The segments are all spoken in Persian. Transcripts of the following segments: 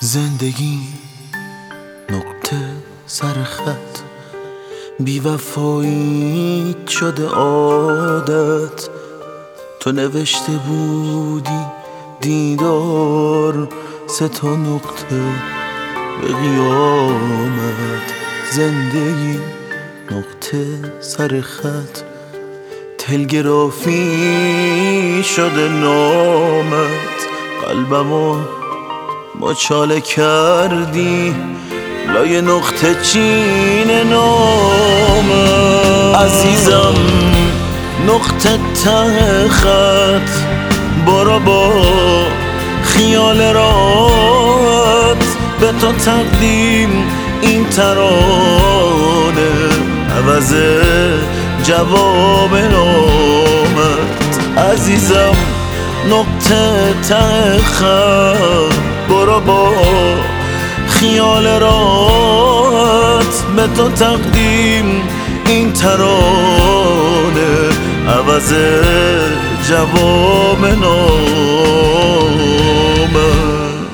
زندگی نقطه سر خط، بی‌وفایی شده عادت. تو نوشته بودی دیدار 3 نقطه به قیامت. زندگی نقطه سر خط، تلگرافی شده نامت. قلبمو مچاله کردی لای نقطه چین نامت. عزیزم نقطه ته خط، برو با خیال راحت. به تو تقدیم این ترانه، عوض جواب نامت. عزیزم نقطه ته خط، برو با خیال راحت. به تو تقدیم این ترانه، عوض جواب نامت.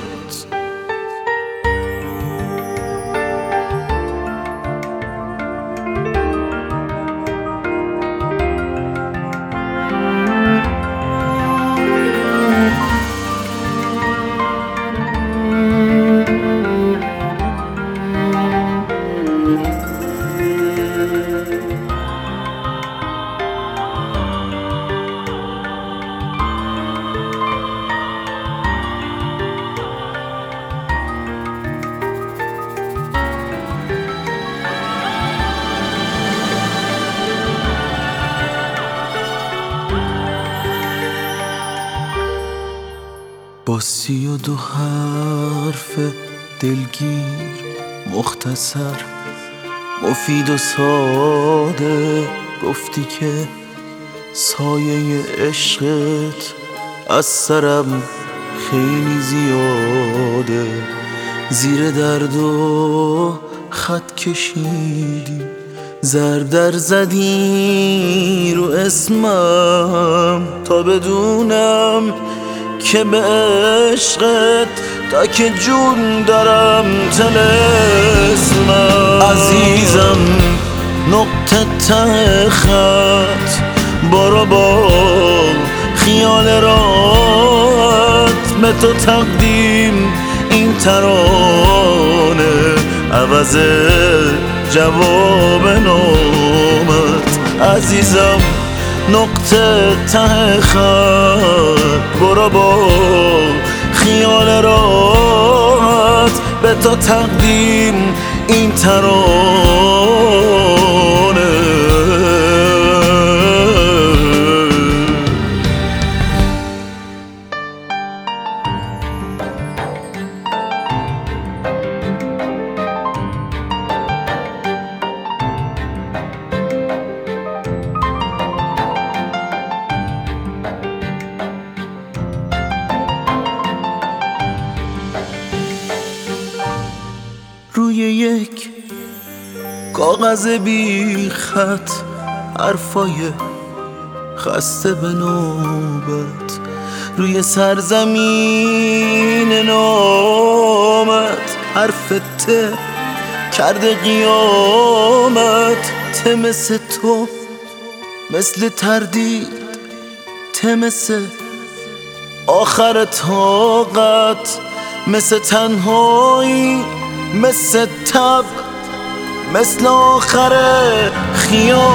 با 32 حرف دلگیر، مختصر، مفید و ساده، گفتی که سایه عشقت از سرم خیلی زیاده. زیر درد و خط کشیدی، زردر زدی رو اسمم تا بدونم که به عشقت تا که جون دارم طلسمم. عزیزم نقطه ته خط، برو با خیال راحت. به تو تقدیم این ترانه، عوض جواب نامت. عزیزم نقطه ته خط، برو با خیال راحت. به تو تقدیم این ترانه. روی یک کاغذ بی خط، حرفای خسته به نوبت. روی سرزمین نامت، حرف ته کرده قیامت. ته مثل تو، مثل تردید، ته مثل آخر طاقت. مثل تنهایی، مثل تب، مثل آخر خیانت.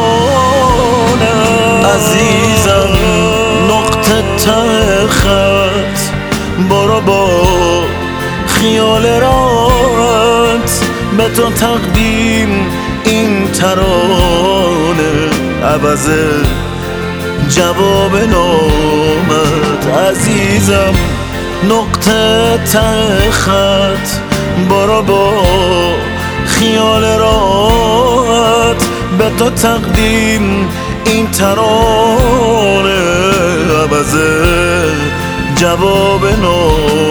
عزیزم نقطه ته خط، برو با خیال راحت. به تو تقدیم این ترانه، عوض جواب نامت. عزیزم نقطه ته خط، برو با خیال راحت. به تو تقدیم این ترانه، عوض جواب نامت.